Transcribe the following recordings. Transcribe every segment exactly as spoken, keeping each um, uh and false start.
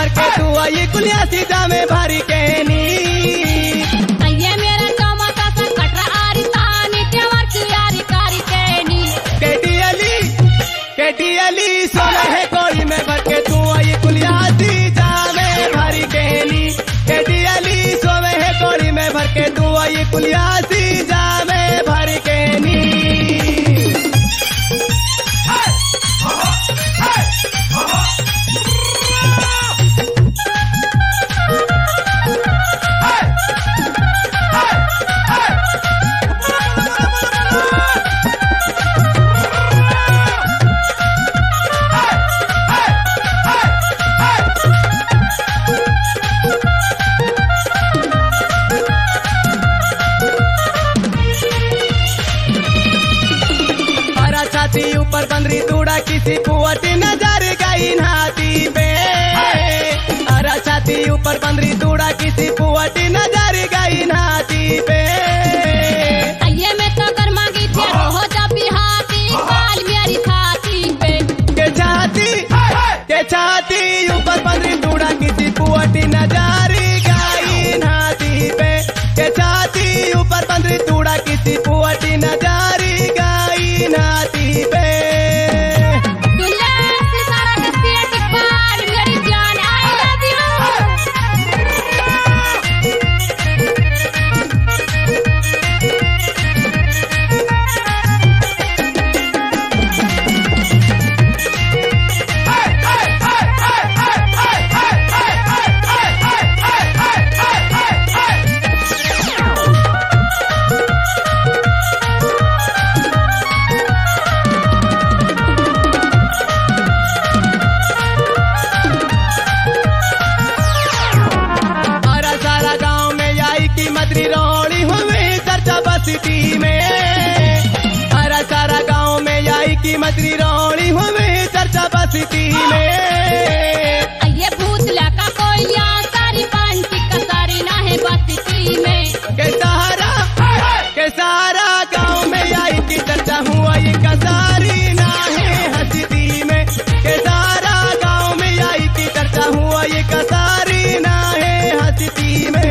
भर के तू आई कुलिया सीधा में भरी कहनी ये मेरा चमका सा कटरा आरी तानी देवर की यारी कारी कहनी केटी अली केटी अली सोना है कोई में भर के तू आई कुलिया सीधा में भरी कहनी केटी अली सोना है कोई में भर के तू आई कुलिया सीधा में भरी कहनी ऊपर बंदरी तूड़ा किसी पुअटी नजर गई हाथी पे अरा छाती ऊपर बंदरी तूड़ा किसी पुअटी नजर गई हाथी पे ये मैं तो कर मांगी थी हो जा बिहाती काल मेरी छाती पे के छाती के छाती ऊपर बंदरी तूड़ा किसी पुअटी नजर गई हाथी पे के छाती ऊपर बंदरी तूड़ा किसी पुअटी नजर गई हाथी पे सिटी में हरा सारा गांव में आई की मदरी रौड़ी हुए चर्चा बस्ती में ये भूतला का कोई सारी पांची का सारी ना है बस्ती में के सहारा के सारा गांव में आई की चर्चा हुआ ये कसारी ना है हस्ती में के सारा गांव में आई की चर्चा हुआ ये कसारी ना है हस्ती में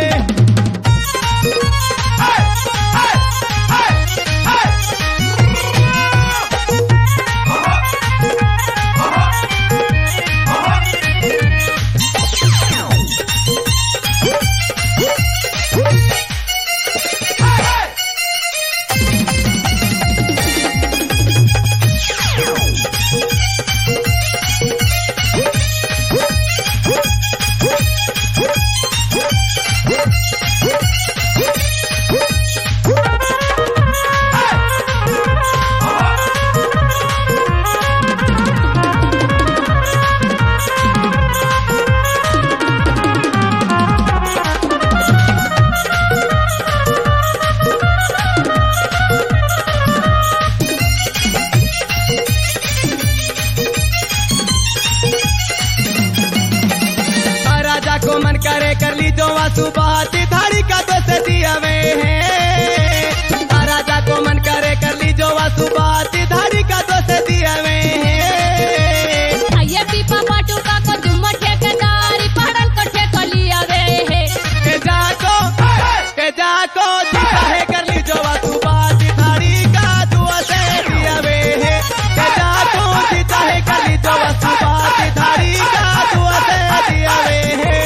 करे कर ली जो वासु बाती थारी का दोस्त दिया में है राजा को मन करे कर ली जो वासु बाती थारी का दोस्त दिया में है ये पीपा पाटू का को जुम्मा ठेकेदारी पड़ल को ठेको लिया वे है के जाको के जाको जीता है कर ली जो वासु बाती थारी का दोस्त दिया में है के जाको जीता है कर ली जो वासु बाती थारी का दोस्त दिया में है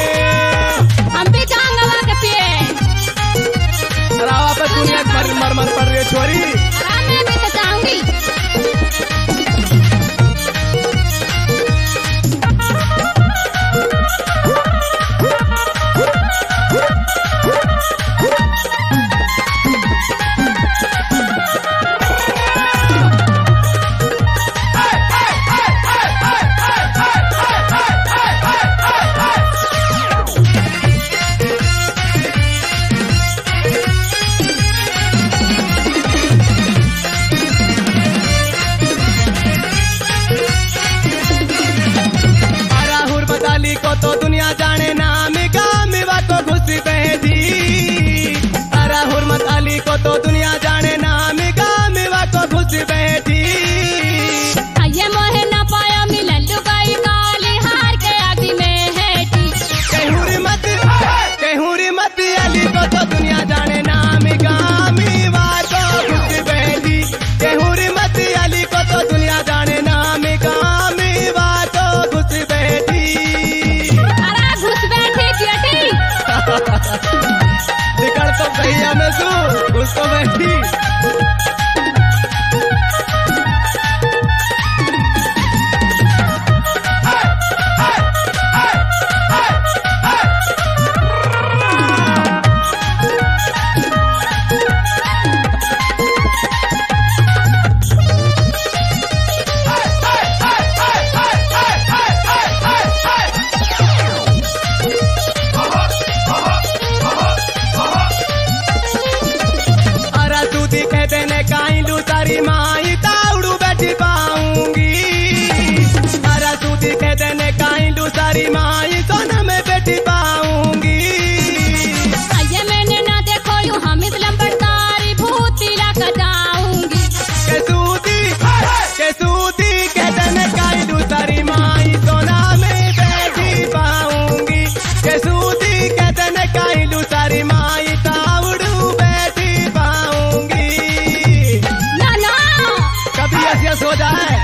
मर मर पड़ रही है छोरी मैं भी तो चाहूंगी ये मोहे न पाया मिलन लुगाई काली हार के आगी में है निकल तो भैया में सू उसको बैठी तारी माई ताउड़ू बैठी पाऊंगी अरे सूदी के देने काइंडू सारी माई सोना में बैठी पाऊंगी ये मैंने ना देखो यूं हम इस्लाम बरतारी भूती लाका जाऊंगी के सूदी के सूदी के देने काइंडू सारी माई सोना में बैठी पाऊंगी के सूदी के देने काइंडू सारी माई ताउड़ू बैठी पाऊंगी हो जाए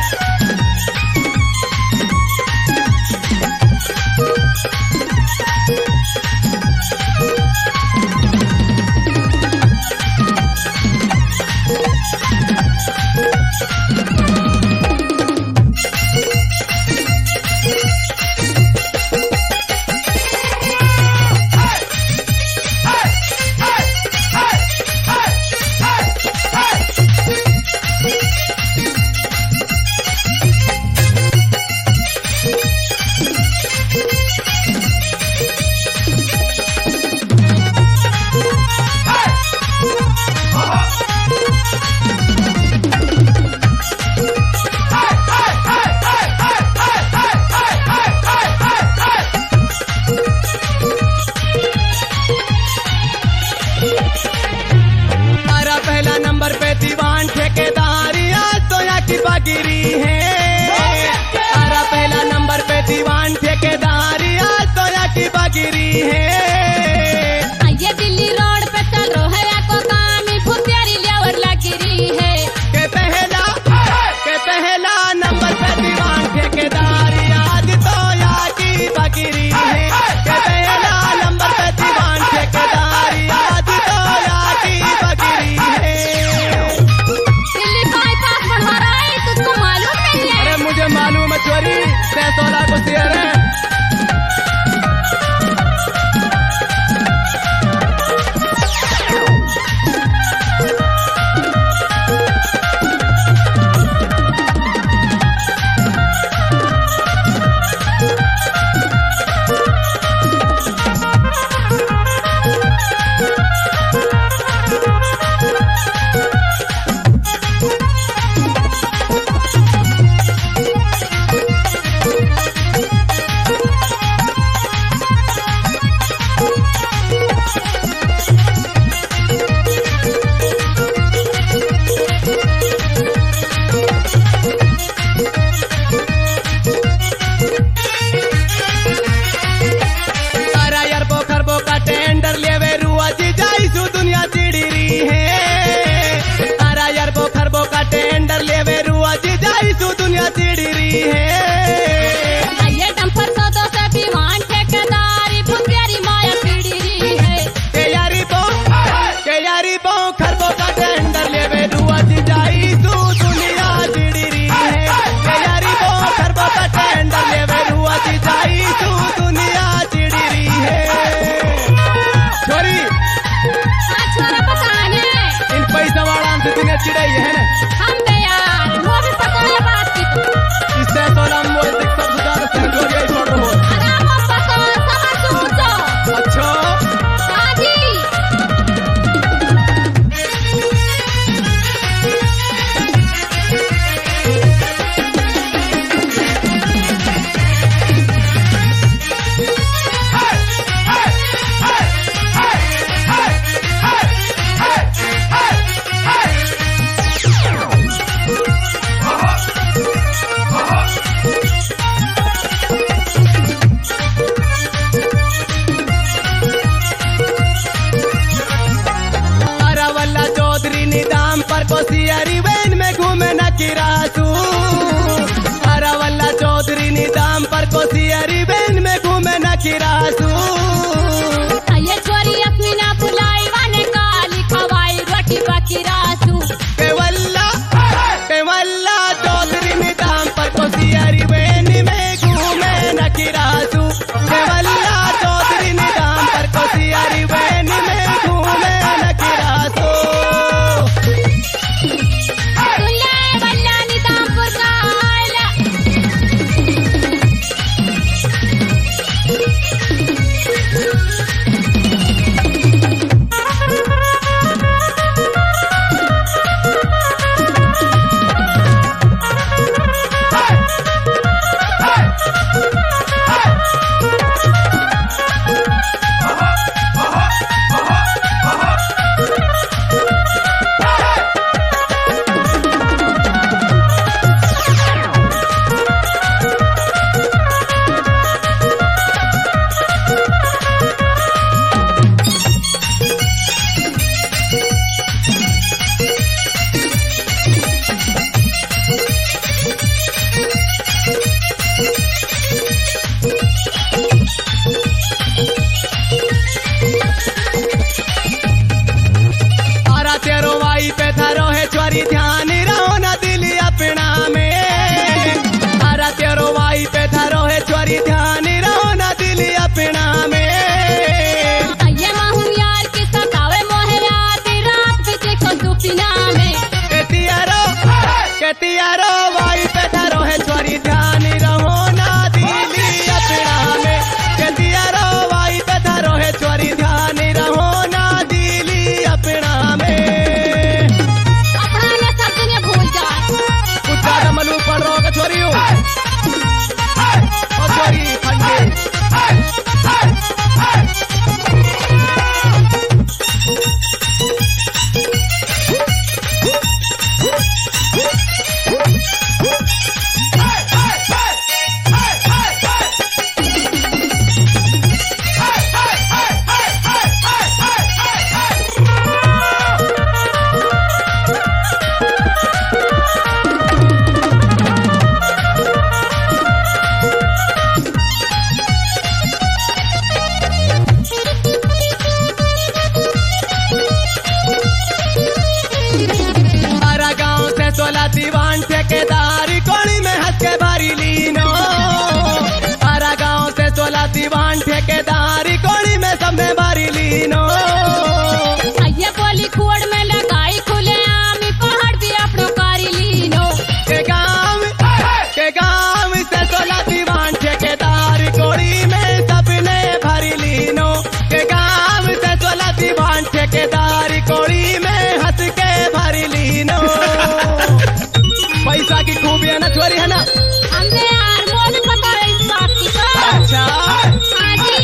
गिरी है अरे पहला नंबर पे दीवान ठेकेदारी आज तो या की बगिरी है ये दिल्ली रोड पे चल रो है को कामी भूतियारी लेवर लगिरी है के पहला के पहला नंबर पे दीवान ठेकेदारी आज तो या की बगिरी है के पहला नंबर पे दीवान ठेकेदारी आज तो या की बगिरी है दिल्ली बाईपास बढ़वा रहा है तुझको मालूम नहीं है अरे मुझे मालूम है चोरी छह सोलह को शेयर है टेंडर लेवे रुआ जी जाई सु दुनिया चिड़ी है ये डंपर तो दो से दीवान ठेकेदारी भूतियारी माया चिड़ी है के यारी बो के यारी बो खरबो का टेंडर लेवे रुआ जी जाई सु दुनिया चिड़ी है के यारी बो खरबो का टेंडर लेवे रुआ जी जाई सु दुनिया चिड़ी है छोरी छोरा पकाने इन पैसा वाला से दुनिया चिड़ाई है ना हम दे यार वो भी पता है बात की इससे तो हम वो देख सब सुधार से गोरिया ही पड़ रहा है अरे हम पता समझ सुनो अच्छा हां जी कोसियारी वैन में घूमे न किरासू अरावल्ला चौधरी निदाम पर कोसियारी वैन में घूमे न किरासू ये छोरिया दीवान ठेकेदारी कोड़ी में सब में भरी लीनो। ये बोली खोड़ में लगाई खुले आमी पहाड़ भी अपनो कारी लीनो। के गाँव के गाँव से सोलह दीवान ठेकेदारी कोड़ी में सबने भरी लीनो। के गाँव से सोलह दीवान ठेकेदारी कोड़ी में हंस के भरी लीनो। पैसा की खूबी है ना चोरी है ना। हमने यार मोल पता है इस बात की तो। अच्छा हाँ जी।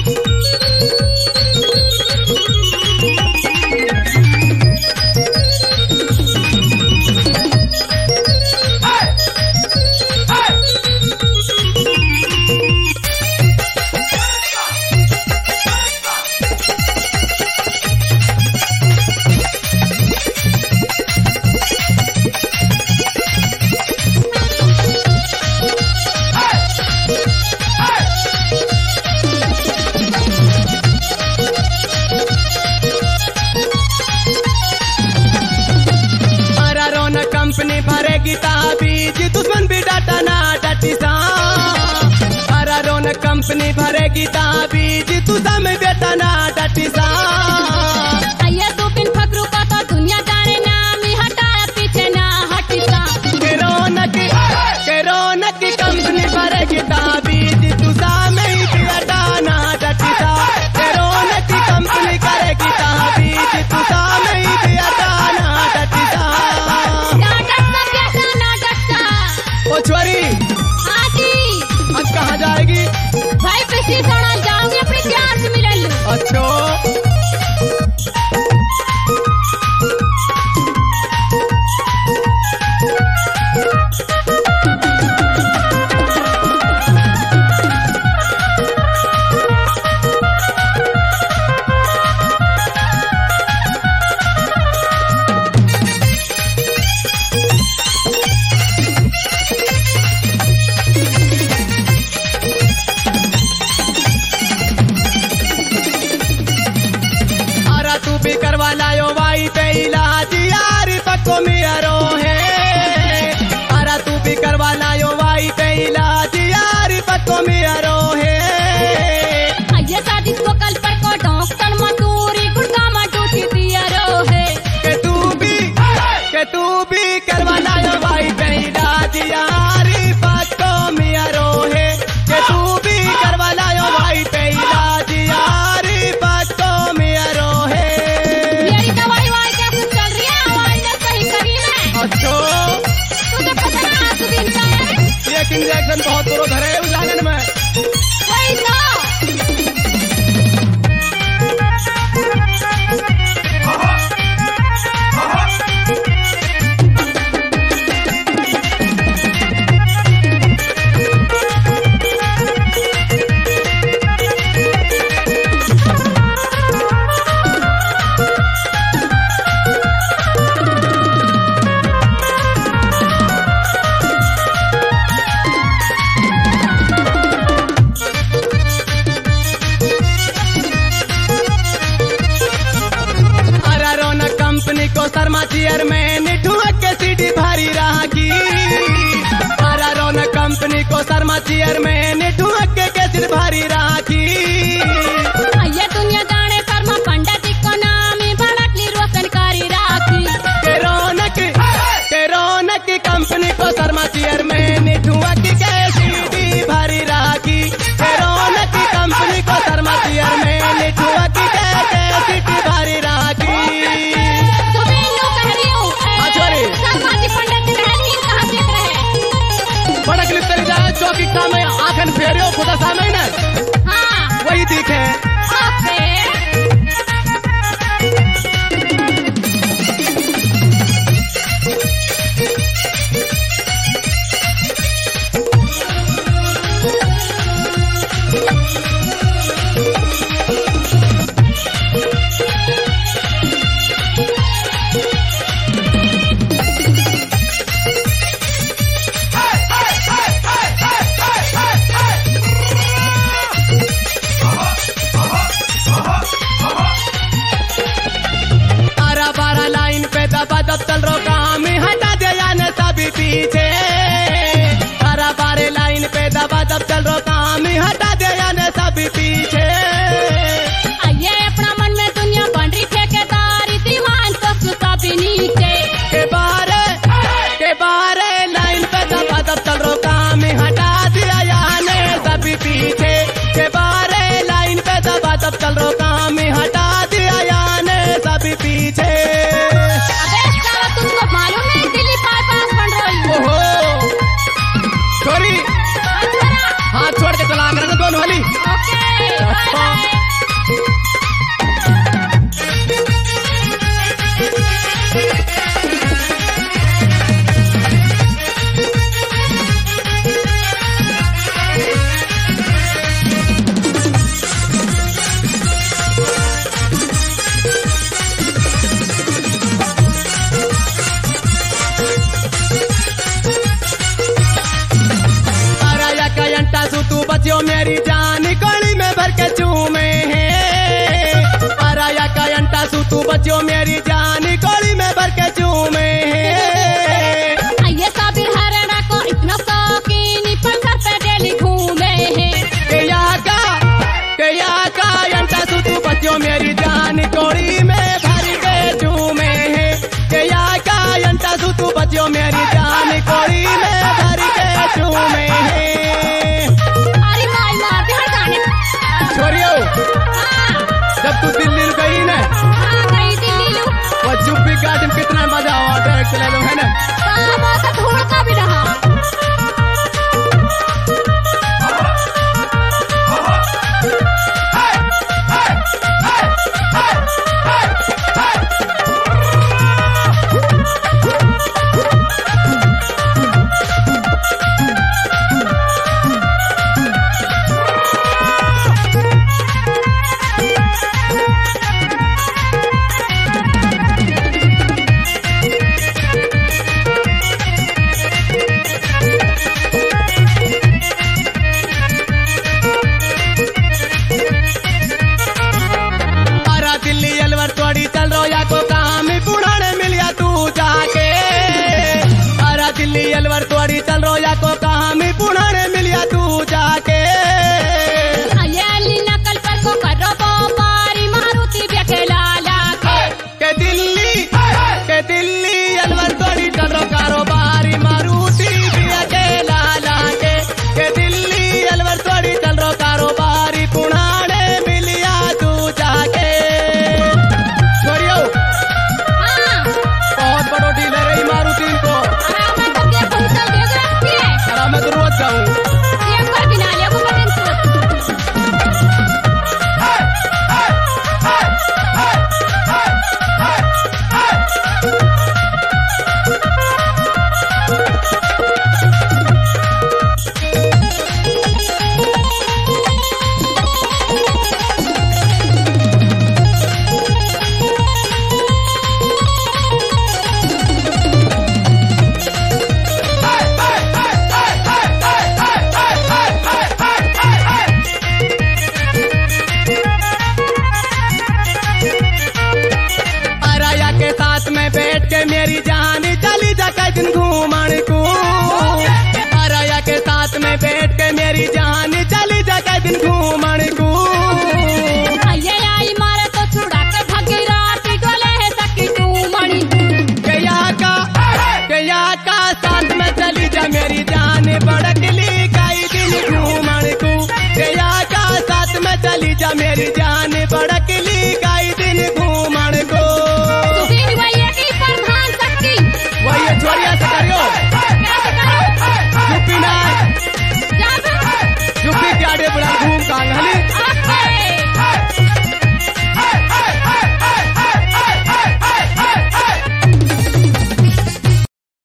कंपनी भरेगी ताबीज दुश्मन भी डाटा ना डटी सा। हरा रोन कंपनी भरेगी ताबीज दुश्मन बेटा ना डटी सा। ये दो बिन फकरू का तो दुनिया जाने नामी हटाया पीछे ना हटी सा। के रौनक के रौनक कंपनी भरेगी ताबीज दुश्मन बेटा ना डटी सा। के रौनक कंपनी करेगी ताबीज दुश्मन बेटा ना डटी सा। ओ छोरी हाँ जी। अब कहाँ जाएगी? भाई पिछली सड़क जाऊंगी अपने प्यार से मिलने। अच्छो करवा लायो भाई पे इलाज यार पक्को मियारो है। अरे तू भी करवा लायो भाई पे इलाज यार पक्को मियारो है। ये शादी को कल पर को डॉक्टर मजदूरी गुड़का मटूटी दियारो है। के तू भी के तू भी करवा लायो भाई पे इलाज यार पक्को मियारो है। के तू भी करवा लायो भाई पे इलाज यार पक्को मियारो है। तुझे पता है आज दिन का है? एक इंजेक्शन बहुत बड़ो धरे उस आंगन में। वही तो। कंपनी को शर्मा चेयरमैन ठुमक के सीढ़ी भारी रागी। हरा रोन कंपनी को शर्मा चेयरमैन ठुमक के सीढ़ी भारी रागी। ये दुनिया जाने शर्मा पंडित को नामी भड़कली रोशनकारी राखी। के रौनक के रौनक कंपनी को शर्मा चेयरमैन ठुमक के सीढ़ी भारी रागी। के रौनक कंपनी को शर्मा चेयरमैन ठुमक के सीढ़ी भारी रागी। बड़क लिप चली जाए चौकी सामने आखन फेरियो खुदा सामने ना। हाँ वही दिखे। सब चल रो काम हटा दिया याने सभी पीछे। अबे साला तुमको मालूम नहीं दिल्ली बाईपास बन रही है। ओहो छोरी हाथ छोड़ के चला करेंगे दोनों वाली। Okay bye bye. तू बच्चों मेरी जान कड़ी में भर के चूमे है। अराया का अंटा सू तू बच्चों मेरी जान कड़ी में भर के चूमे है। ये साबिर हरना को इतना शौकीन पर घर पे डेली घूमे है। कया का कया का अंटा सू तू बच्चों मेरी जान कड़ी में भर के चूमे है। कया का अंटा सू तू बच्चों मेरी जान कड़ी में भर के चूमे है। जब तू दिल्ली गई ना हाँ गई दिल्ली वो जुब्बी गार्डन कितना मजा हुआ डायरेक्ट ले लो है ना। हाँ थोड़ा का भी रहा। अलवर तोड़ी चल रो या को कहा में पुराने मिलिया तू जाके। अली नकल पर को करो बारी मारुति बेखेला लाके के दिल्ली के दिल्ली अलवर तोड़ी चल रो कारोबारी मारुति बेखेला लाके। के दिल्ली अलवर तोड़ी चल रो कारोबारी पुराने मिलिया तू जाके। छोड़ियो हाँ बहुत बड़ो डीलर है मारुति को। मैं तो रोज जाऊं ये पर बिना लिया को बटन मेरी जान चली जा दिन घूमण को। अराया के साथ में बैठ के मेरी जान चली जा दिन घूमण को। ये आई मारे तो छुड़ा के भागी राती डोले है सकी तू मणि। गया का गया का साथ में चली जा मेरी जान बड़कली कई दिन घूमण को। गया का साथ में चली जा मेरी जान बड़क